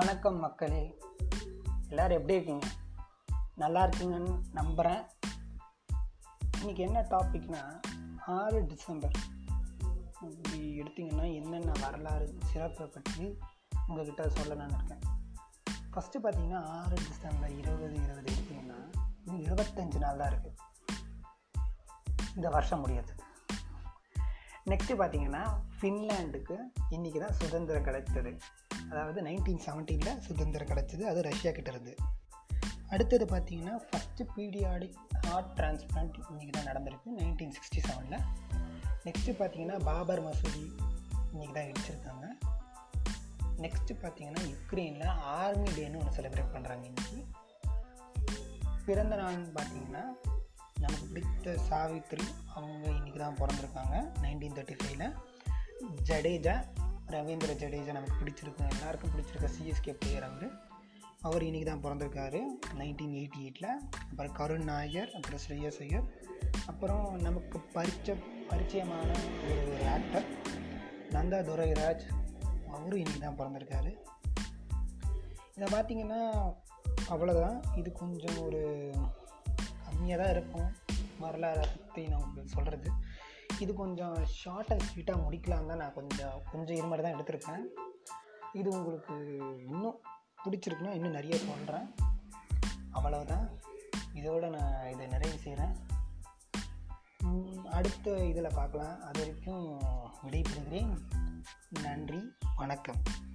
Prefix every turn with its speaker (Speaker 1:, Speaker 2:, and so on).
Speaker 1: வணக்கம் மக்களே, எல்லோரும் எப்படி இருக்கீங்க? நல்லா இருக்கீங்கன்னு நம்புகிறேன். இன்றைக்கி என்ன டாபிக்னா 6 டிசம்பர் இப்படி எடுத்திங்கன்னா என்னென்ன வரலாறு சிறப்பை பற்றி உங்கள்கிட்ட சொல்லலான்னு இருக்கேன். ஃபஸ்ட்டு பார்த்தீங்கன்னா 6 டிசம்பர் 2020 எடுத்திங்கன்னா இன்னும் 25 நாள் தான் இருக்குது இந்த வருஷம் முடியாது. நெக்ஸ்ட்டு பார்த்தீங்கன்னா ஃபின்லாண்டுக்கு இன்றைக்கி தான் சுதந்திரம் கிடைத்தது. அதாவது 1917 சுதந்திரம் கிடச்சிது, அது ரஷ்யா கிட்ட இருந்து. அடுத்தது பார்த்திங்கன்னா ஃபஸ்ட்டு பீடியாடிக் ஹார்ட் டிரான்ஸ்பிளான்ட் இன்றைக்கி தான் நடந்திருக்கு 1967. நெக்ஸ்ட்டு பார்த்திங்கன்னா பாபர் மசூதி இன்றைக்கி தான் இடிச்சிருக்காங்க. நெக்ஸ்ட்டு பார்த்திங்கன்னா யுக்ரைனில் ஆர்மி டேன்னு ஒன்று செலிப்ரேட் பண்ணுறாங்க. இன்றைக்கி பிறந்த நாள்னு பார்த்திங்கன்னா நமக்கு பிடித்த சாவித்ரி அவங்க இன்றைக்கி தான் பிறந்திருக்காங்க 1935. ஜடேஜா, ரவீந்திர ஜடேஜா நமக்கு பிடிச்சிருக்கும், எல்லாருக்கும் பிடிச்சிருக்க சிஎஸ்கே பிளேயர் அவர் இன்றைக்கி தான் பிறந்திருக்காரு 1988. அப்புறம் கருண் நாயர், அப்புறம் ஸ்ரேயஸ் ஐயர், அப்புறம் நமக்கு பரிச்சயமான ஒரு ஆக்டர் நந்தா துரைராஜ், அவரும் இன்றைக்கி தான் பிறந்திருக்காரு. இதை பார்த்திங்கன்னா அவ்வளோதான். இது கொஞ்சம் ஒரு கம்மியாக தான் இருக்கும் வரலாறை பற்றி நான் உங்களுக்கு சொல்கிறது. இது கொஞ்சம் ஷார்ட் அண்ட் ஸ்வீட்டாக முடிக்கலான்னு தான் நான் கொஞ்சம் இது மாதிரி தான் எடுத்திருக்கேன். இது உங்களுக்கு இன்னும் பிடிச்சிருக்குன்னா இன்னும் நிறைய சொல்கிறேன். அவ்வளவுதான். இதோடு நான் இதை நிறைவு செய்கிறேன். அடுத்த இதில் பார்க்கலாம். அது வரைக்கும் விடைபெறுகிறேன். நன்றி, வணக்கம்.